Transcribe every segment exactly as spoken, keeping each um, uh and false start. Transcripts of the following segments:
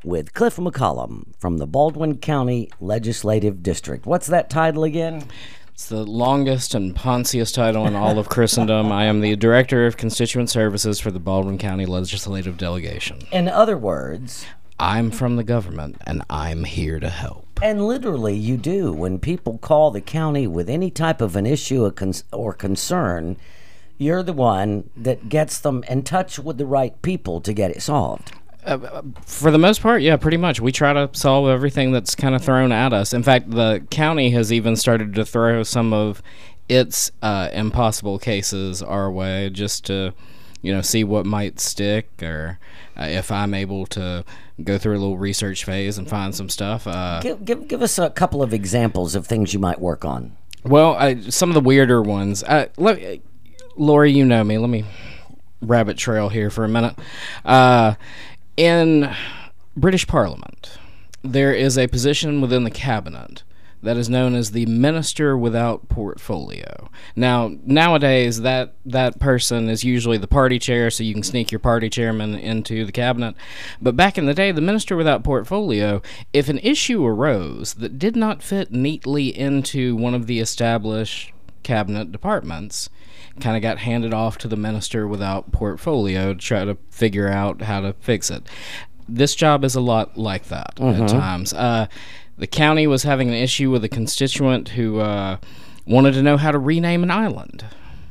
with Cliff McCollum from the Baldwin County Legislative District. What's that title again? It's the longest and ponziest title in all of Christendom. I am the Director of Constituent Services for the Baldwin County Legislative Delegation. In other words, I'm from the government, and I'm here to help. And literally you do. When people call the county with any type of an issue or concern, you're the one that gets them in touch with the right people to get it solved. Uh, for the most part, yeah, pretty much. We try to solve everything that's kind of thrown at us. In fact, the county has even started to throw some of its uh, impossible cases our way just to, you know, see what might stick, or uh, if I'm able to go through a little research phase and find some stuff. Uh, give, give, give us a couple of examples of things you might work on. Well, I, some of the weirder ones. Uh, let, Lori, you know me. Let me rabbit trail here for a minute. Uh, in British Parliament, there is a position within the cabinet that is known as the Minister Without Portfolio. Now, nowadays, that, that person is usually the party chair, so you can sneak your party chairman into the cabinet. But back in the day, the Minister Without Portfolio, if an issue arose that did not fit neatly into one of the established cabinet departments, kind of got handed off to the Minister Without Portfolio to try to figure out how to fix it. This job is a lot like that mm-hmm. at times. Uh, the county was having an issue with a constituent who uh, wanted to know how to rename an island.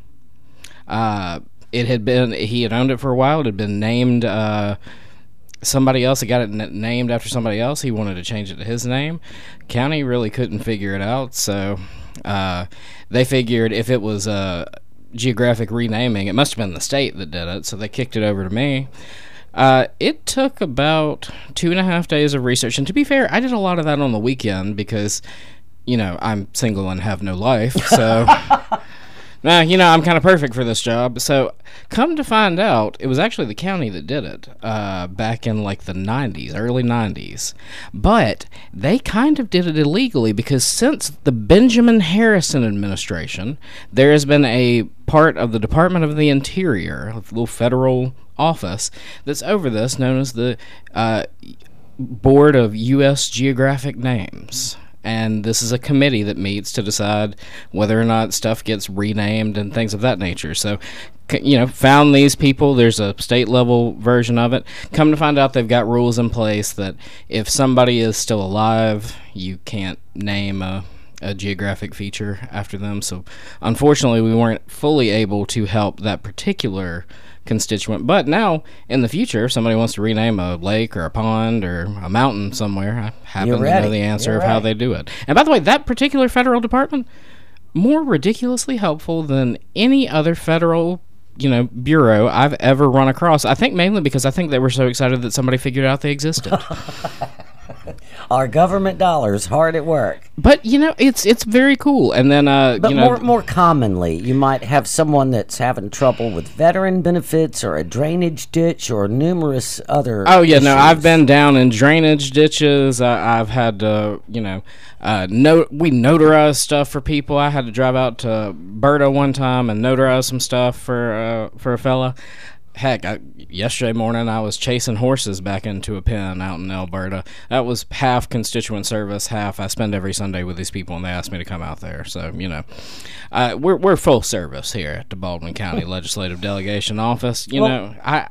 Uh, it had been, he had owned it for a while. It had been named uh, somebody else. It got it n- named after somebody else. He wanted to change it to his name. County really couldn't figure it out, so uh, they figured if it was a geographic renaming, it must have been the state that did it, so they kicked it over to me. Uh, it took about two and a half days of research, and to be fair, I did a lot of that on the weekend because, you know, I'm single and have no life, so nah, you know, I'm kind of perfect for this job. So come to find out, it was actually the county that did it uh, back in like the nineties, early nineties. But they kind of did it illegally because since the Benjamin Harrison administration, there has been a part of the Department of the Interior, a little federal office, that's over this, known as the uh, Board of U S Geographic Names. And this is a committee that meets to decide whether or not stuff gets renamed and things of that nature. So, you know, found these people. There's a state-level version of it. Come to find out they've got rules in place that if somebody is still alive, you can't name a, a geographic feature after them. So, unfortunately, we weren't fully able to help that particular constituent. But now, in the future, if somebody wants to rename a lake or a pond or a mountain somewhere, I happen to know the answer You're of ready. how they do it. And by the way, that particular federal department, more ridiculously helpful than any other federal, you know, bureau I've ever run across. I think mainly because I think they were so excited that somebody figured out they existed. Our government dollars hard at work. But, you know, it's it's very cool. And then, uh, But you know... more, more commonly, you might have someone that's having trouble with veteran benefits or a drainage ditch or numerous other Oh, yeah, issues. no, I've been down in drainage ditches. I, I've had to, you know, uh, no, we notarize stuff for people. I had to drive out to Berta one time and notarize some stuff for, uh, for a fella. Heck, I, yesterday morning I was chasing horses back into a pen out in Alberta. That was half constituent service, half I spend every Sunday with these people, and they asked me to come out there. So, you know, uh, we're we're full service here at the Baldwin County Legislative Delegation Office. You Well, know, I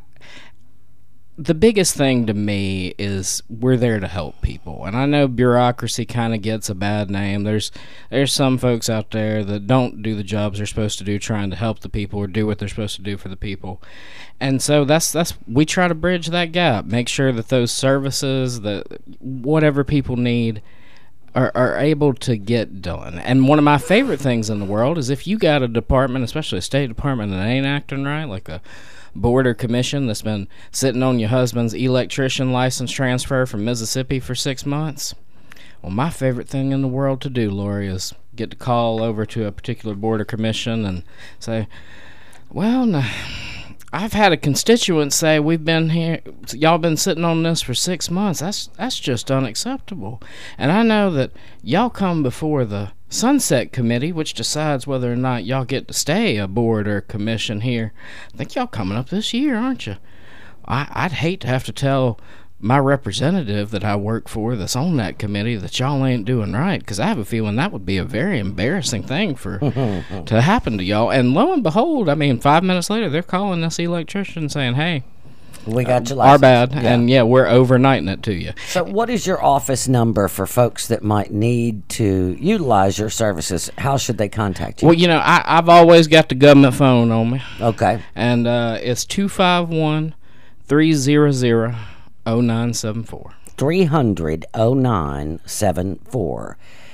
the biggest thing to me is we're there to help people. And I know bureaucracy kind of gets a bad name. There's there's some folks out there that don't do the jobs they're supposed to do trying to help the people or do what they're supposed to do for the people. And so that's that's we try to bridge that gap, make sure that those services, that whatever people need, are, are able to get done. And one of my favorite things in the world is if you got a department, especially a state department that ain't acting right, like a board or commission that's been sitting on your husband's electrician license transfer from Mississippi for six months. Well, my favorite thing in the world to do, Lori, is get to call over to a particular board or commission and say, well, now, I've had a constituent say we've been here, y'all been sitting on this for six months. That's that's just unacceptable. And I know that y'all come before the Sunset Committee, which decides whether or not y'all get to stay a board or commission here. I think y'all coming up this year, aren't you? I, I'd hate to have to tell my representative that I work for that's on that committee that y'all ain't doing right, because I have a feeling that would be a very embarrassing thing for to happen to y'all. And lo and behold, I mean, five minutes later, they're calling this electrician saying, hey, we got uh, your our license. bad, Yeah. and yeah, we're overnighting it to you. So what is your office number for folks that might need to utilize your services? How should they contact you? Well, you know, I, I've always got the government phone on me, Okay. and uh, it's two five one, three hundred, oh nine seven four. three hundred oh nine seven four.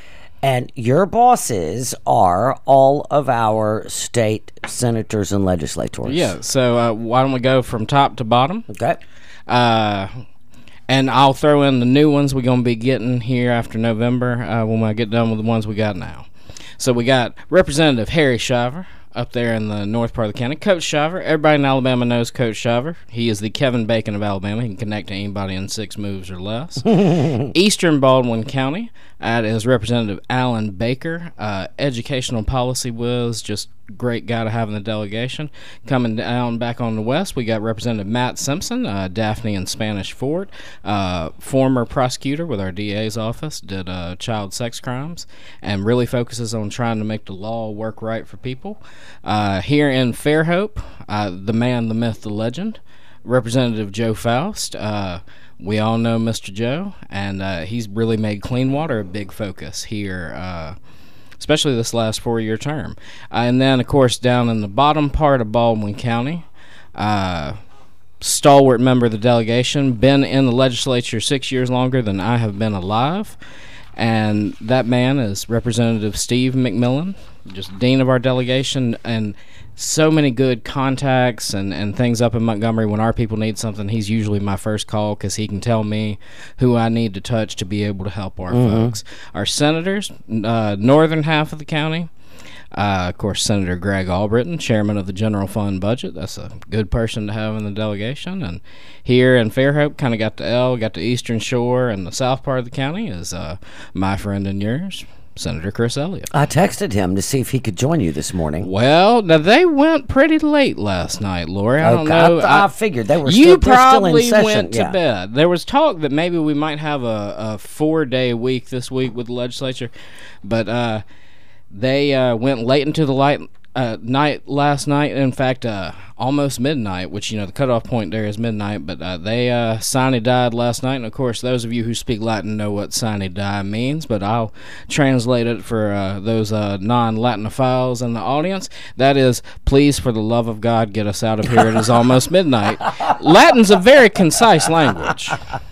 And your bosses are all of our state senators and legislators. Yeah, so uh, why don't we go from top to bottom? Okay. Uh, and I'll throw in the new ones we're going to be getting here after November uh, when I get done with the ones we got now. So we got Representative Harry Shiver up there in the north part of the county. Coach Shiver, everybody in Alabama knows Coach Shiver. He is the Kevin Bacon of Alabama. He can connect to anybody in six moves or less. Eastern Baldwin County, that is Representative Alan Baker, uh, educational policy whiz, just great guy to have in the delegation. Coming down back on the west, we got Representative Matt Simpson, uh, Daphne and Spanish Fort, uh, former prosecutor with our D A's office, did uh, child sex crimes, and really focuses on trying to make the law work right for people. Uh, here in Fairhope, uh, the man, the myth, the legend, Representative Joe Faust. Uh, we all know Mister Joe, and uh, he's really made clean water a big focus here, uh, especially this last four-year term. Uh, and then, of course, down in the bottom part of Baldwin County, uh, stalwart member of the delegation, been in the legislature six years longer than I have been alive, and that man is Representative Steve McMillan, just dean of our delegation, and so many good contacts and, and things up in Montgomery. When our people need something, he's usually my first call because he can tell me who I need to touch to be able to help our mm-hmm. folks. Our senators, uh, northern half of the county, uh, of course, Senator Greg Albritton, chairman of the general fund budget. That's a good person to have in the delegation. And here in Fairhope, kind of got the L, got the eastern shore, and the south part of the county is uh, my friend and yours, Senator Chris Elliott. I texted him to see if he could join you this morning. Well, now they went pretty late last night, Lori. I don't okay. know. I, I, I figured they were you still, probably still in session. went to yeah. bed. There was talk that maybe we might have a, a four-day week this week with the legislature, but uh, they uh, went late into the light uh, night last night. In fact, uh, almost midnight, which, you know, the cutoff point there is midnight, but uh, they uh, sine died last night. And, of course, those of you who speak Latin know what sine die means, but I'll translate it for uh, those uh, non-Latinophiles in the audience. That is, please, for the love of God, get us out of here. It is almost midnight. Latin's a very concise language.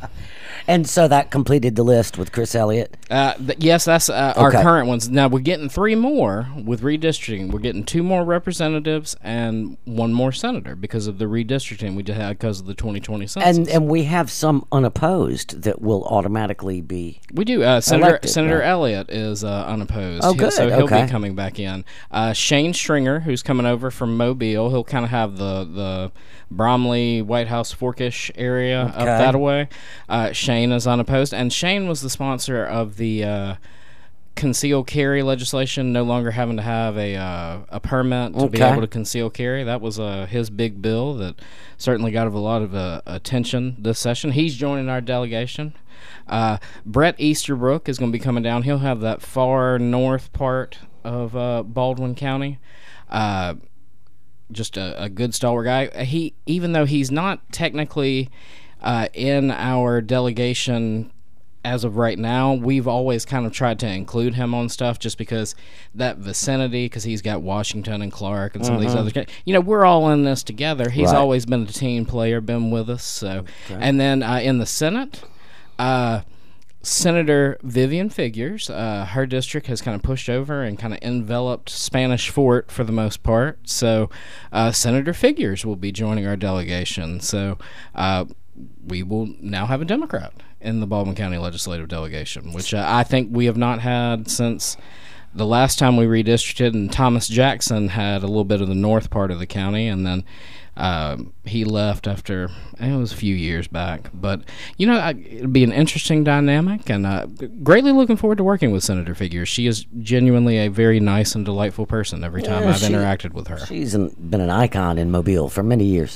And so that completed the list with Chris Elliott? Uh, th- yes, that's uh, our Okay. current ones. Now, we're getting three more with redistricting. We're getting two more representatives and one more senator because of the redistricting we just had because of the twenty twenty census. And and we have some unopposed that will automatically be... We do. Uh, Senator Elected, Senator right. Elliott is uh, unopposed. Oh, He- good. So he'll Okay. be coming back in. Uh, Shane Stringer, who's coming over from Mobile, he'll kind of have the, the Bromley, White House, Forkish area up Okay. that way. Uh, Shane is unopposed. And Shane was the sponsor of the uh, conceal carry legislation, no longer having to have a uh, a permit to be Okay. able to conceal carry. That was uh, his big bill that certainly got a lot of uh, attention this session. He's joining our delegation. Uh, Brett Easterbrook is going to be coming down. He'll have that far north part of uh, Baldwin County. Uh, just a, a good stalwart guy. He, even though he's not technically uh, in our delegation as of right now, we've always kind of tried to include him on stuff just because that vicinity, because he's got Washington and Clark and some Mm-hmm. of these other, you know, we're all in this together. He's Right. always been a team player, been with us. So, Okay. and then uh, in the Senate, uh, Senator Vivian Figures, uh, her district has kind of pushed over and kind of enveloped Spanish Fort for the most part. So, uh, Senator Figures will be joining our delegation. So, uh, we will now have a Democrat in the Baldwin County Legislative Delegation, which uh, I think we have not had since the last time we redistricted, and Thomas Jackson had a little bit of the north part of the county, and then uh, he left after, it was a few years back. But, you know, I, it'll be an interesting dynamic, and uh, greatly looking forward to working with Senator Figures. She is genuinely a very nice and delightful person every time Yeah, I've she- interacted with her. She's an, been an icon in Mobile for many years.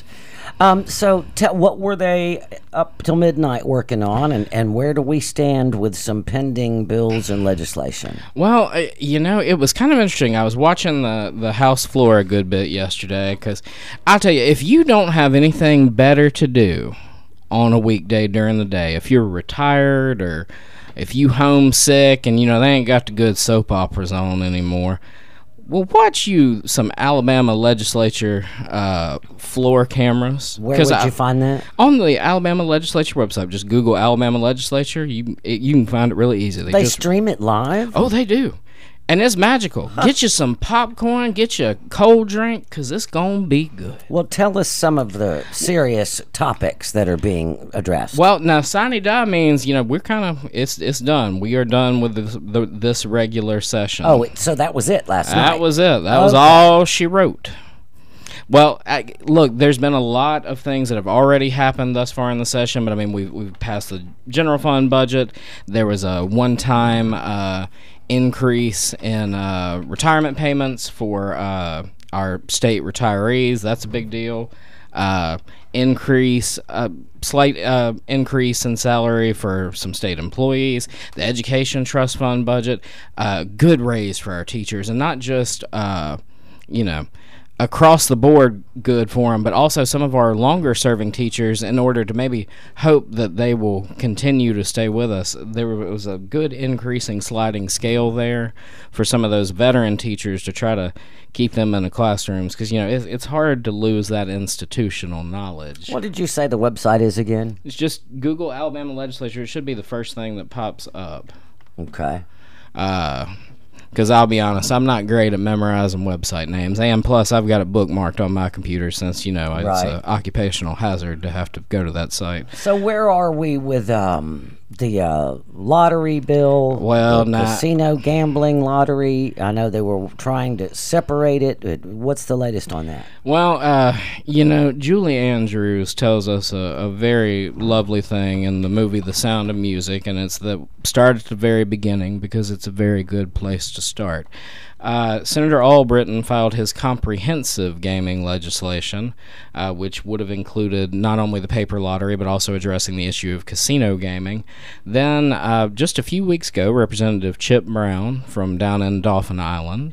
Um, so, te- what were they up till midnight working on, and, and where do we stand with some pending bills and legislation? Well, uh, you know, it was kind of interesting. I was watching the, the House floor a good bit yesterday because I'll tell you, if you don't have anything better to do on a weekday during the day, if you're retired or if you homesick and, you know, they ain't got the good soap operas on anymore, well, watch you some Alabama legislature uh, floor cameras. Where would I, you find that? On the Alabama legislature website. Just Google Alabama legislature. You it, you can find it really easy. They, they just, stream it live? Oh, they do. And it's magical. Huh. Get you some popcorn, get you a cold drink, because it's going to be good. Well, tell us some of the serious topics that are being addressed. Well, now, sine die means, you know, we're kind of, it's it's done. We are done with this, the, this regular session. Oh, so that was it last that night? That was it. That okay. was all she wrote. Well, I, look, there's been a lot of things that have already happened thus far in the session, but, I mean, we've, we've passed the general fund budget. There was a one-time uh, increase in uh, retirement payments for uh, our state retirees. That's a big deal. Uh, increase, uh, slight uh, increase in salary for some state employees. The education trust fund budget, uh, good raise for our teachers, and not just, uh, you know, across the board good for them, but also some of our longer serving teachers, in order to maybe hope that they will continue to stay with us. There was a good increasing sliding scale there for some of those veteran teachers to try to keep them in the classrooms, because, you know, it, it's hard to lose that institutional knowledge. What did you say the website is again? It's just Google Alabama legislature. It should be the first thing that pops up. Okay. Uh Because I'll be honest, I'm not great at memorizing website names. And plus, I've got it bookmarked on my computer since, you know, it's right. an occupational hazard to have to go to that site. So where are we with um, the uh, lottery bill? Well, the not, casino gambling lottery. I know they were trying to separate it. What's the latest on that? Well, uh, you know, Julie Andrews tells us a, a very lovely thing in the movie The Sound of Music, and it's the start at the very beginning, because it's a very good place to start. Uh, Senator Albritton filed his comprehensive gaming legislation, uh, which would have included not only the paper lottery, but also addressing the issue of casino gaming. Then, uh, just a few weeks ago, Representative Chip Brown from down in Dauphin Island,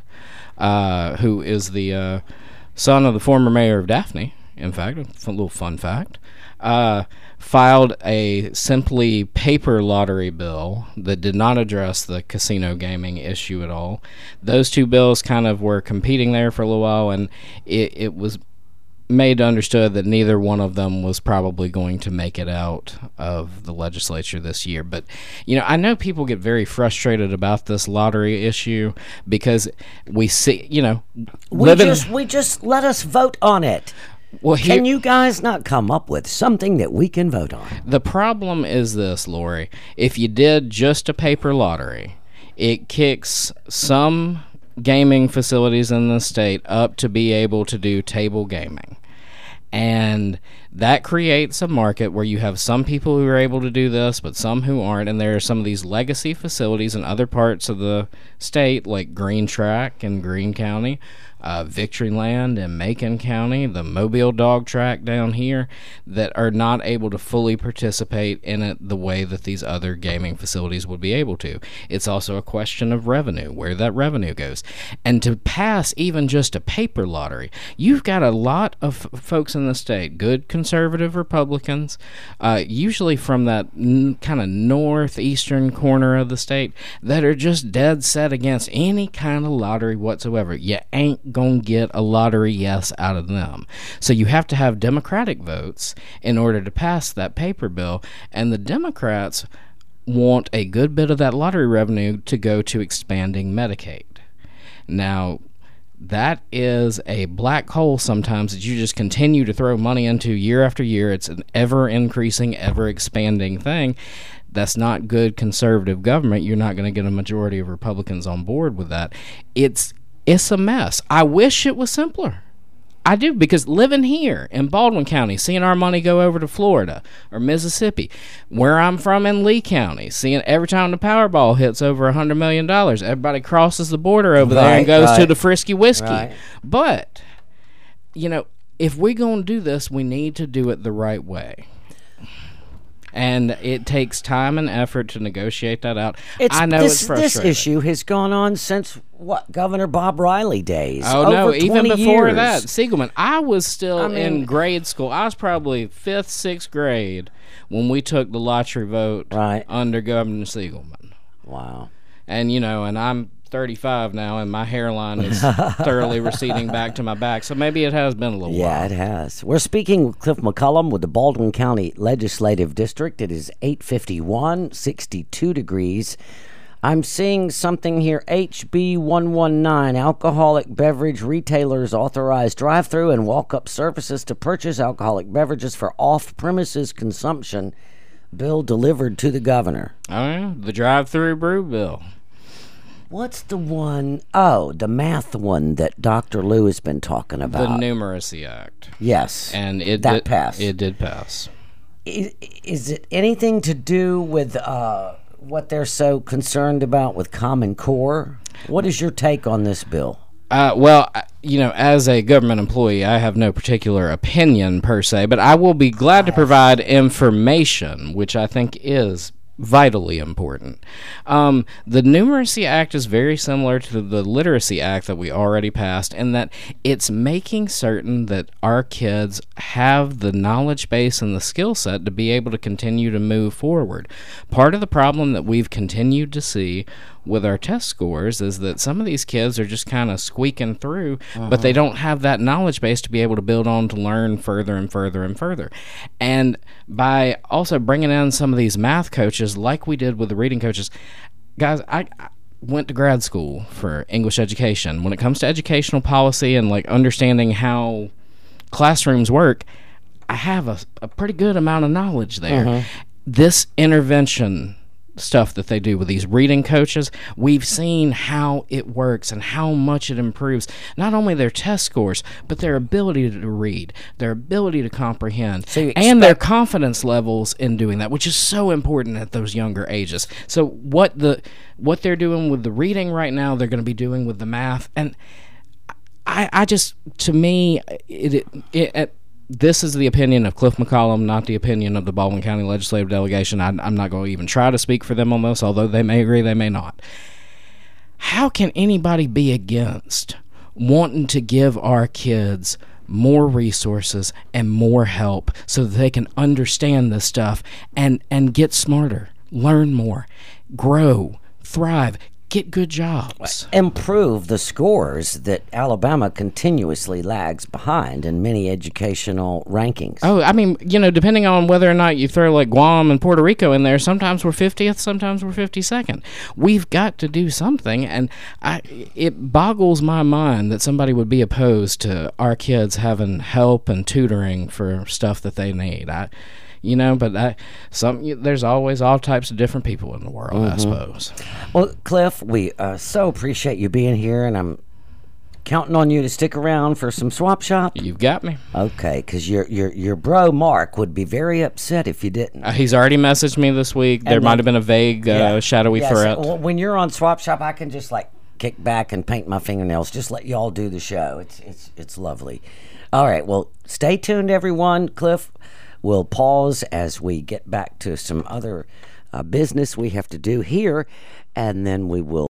uh, who is the uh, son of the former mayor of Daphne, in fact, a little fun fact, uh, filed a simply paper lottery bill that did not address the casino gaming issue at all. Those two bills kind of were competing there for a little while, and it, it was made understood that neither one of them was probably going to make it out of the legislature this year. But, you know, I know people get very frustrated about this lottery issue because we see, you know, we living, just we just let us vote on it. Well, here, can you guys not come up with something that we can vote on? The problem is this, Lori. If you did just a paper lottery, it kicks some gaming facilities in the state up to be able to do table gaming. And that creates a market where you have some people who are able to do this, but some who aren't. And there are some of these legacy facilities in other parts of the state, like Green Track in Greene County, uh, Victory Land in Macon County, the Mobile Dog Track down here, that are not able to fully participate in it the way that these other gaming facilities would be able to. It's also a question of revenue, where that revenue goes. And to pass even just a paper lottery, you've got a lot of f- folks in the state, good conservative Republicans, uh, usually from that n- kind of northeastern corner of the state, that are just dead set against any kind of lottery whatsoever. You ain't gonna get a lottery yes out of them. So you have to have Democratic votes in order to pass that paper bill, and the Democrats want a good bit of that lottery revenue to go to expanding Medicaid. Now, that is a black hole sometimes that you just continue to throw money into year after year. It's an ever-increasing, ever-expanding thing. That's not good conservative government. You're not going to get a majority of Republicans on board with that. It's it's a mess. I wish it was simpler. I do, because living here in Baldwin County, seeing our money go over to Florida or Mississippi, where I'm from in Lee County, seeing every time the Powerball hits over one hundred million dollars, everybody crosses the border over right, there and goes right. to the Frisky Whiskey. Right. But, you know, if we're going to do this, we need to do it the right way. And it takes time and effort to negotiate that out. It's, I know this, it's frustrating. This issue has gone on since, what, Governor Bob Riley days? Oh, Over no, even before years. that. Siegelman, I was still I mean, in grade school. I was probably fifth, sixth grade when we took the lottery vote right. under Governor Siegelman. Wow. And, you know, and I'm thirty-five now, and my hairline is thoroughly receding back to my back, so maybe it has been a little yeah, while. Yeah, it has. We're speaking with Cliff McCollum with the Baldwin County Legislative District. It is eight fifty-one, sixty-two degrees. I'm seeing something here, H B one nineteen, alcoholic beverage retailers authorize drive-through and walk-up services to purchase alcoholic beverages for off-premises consumption. Bill delivered to the governor. Oh, yeah, the drive-through brew bill. What's the one? Oh, the math one that Doctor Lou has been talking about. The Numeracy Act. Yes. And it that did, passed. It did pass. Is, is it anything to do with uh, what they're so concerned about with Common Core? What is your take on this bill? Uh, well, you know, as a government employee, I have no particular opinion per se, but I will be glad to provide information, which I think is vitally important. Um, the Numeracy Act is very similar to the Literacy Act that we already passed, in that it's making certain that our kids have the knowledge base and the skill set to be able to continue to move forward. Part of the problem that we've continued to see with our test scores is that some of these kids are just kind of squeaking through, uh-huh. but they don't have that knowledge base to be able to build on to learn further and further and further. And by also bringing in some of these math coaches, like we did with the reading coaches, guys, I, I went to grad school for English education. When it comes to educational policy and like understanding how classrooms work, I have a, a pretty good amount of knowledge there. Uh-huh. This intervention stuff that they do with these reading coaches, we've seen how it works and how much it improves not only their test scores, but their ability to read, their ability to comprehend, so and their confidence levels in doing that, which is so important at those younger ages. So what the what they're doing with the reading right now, they're going to be doing with the math. And I, I just, to me, it, it, it this is the opinion of Cliff McCollum, not the opinion of the Baldwin County Legislative Delegation. I, I'm not going to even try to speak for them on this, although they may agree, they may not. How can anybody be against wanting to give our kids more resources and more help so that they can understand this stuff and, and get smarter, learn more, grow, thrive, get good jobs, improve the scores that Alabama continuously lags behind in many educational rankings? Oh, I mean, you know, depending on whether or not you throw like Guam and Puerto Rico in there, sometimes we're fiftieth, sometimes we're fifty-second. We've got to do something, and I, it boggles my mind that somebody would be opposed to our kids having help and tutoring for stuff that they need. I You know, but I, some there's always all types of different people in the world, mm-hmm. I suppose. Well, Cliff, we uh, so appreciate you being here, and I'm counting on you to stick around for some swap shop. You've got me. Okay, because your your your bro Mark would be very upset if you didn't. Uh, he's already messaged me this week. And there might have been a vague, yeah, uh, shadowy yes, threat. Well, when you're on swap shop, I can just like kick back and paint my fingernails. Just let y'all do the show. It's it's it's lovely. All right, well, stay tuned, everyone. Cliff, we'll pause as we get back to some other uh, business we have to do here, and then we will